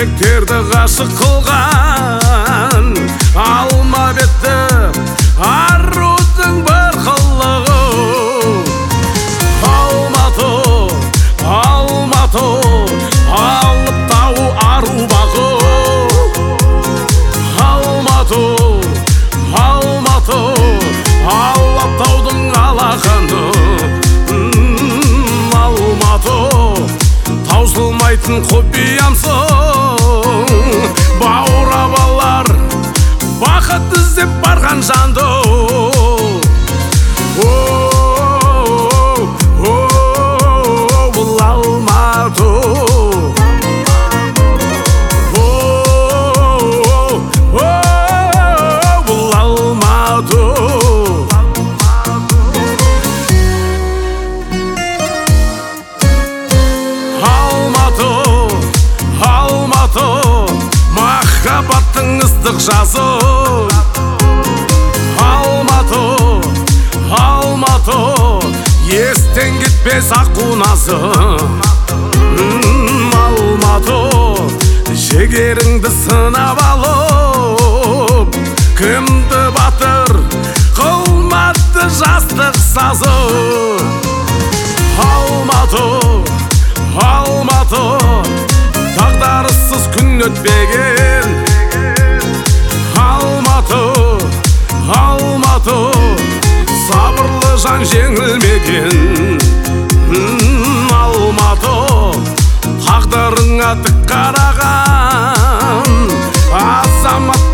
жүректерді ғашық қылған алма бетті арудың бір қылығы. Алматы, Алматы, алып тау ару бағы. Алматы, Алматы, алып таудың алақаны. Алматы, таусылмайтын құпиямсың, баурап алар бақыт іздеп барған жанды. Бұл Алматы, бұл Алматы. Алматы, Алматы, махаббаттың ыстық жазы. Алматы, Алматы, естен кетпес аққу назы. Алматы, жігеріңді сынап алып, кімді батыр қылмады жастық сазы. Алматы, Алматы, тағдарыссыз күн өтпеген. Алматы, Алматы, сабырлы жан жеңілмеген. Алматы, тағдырыңа тік қараған азамат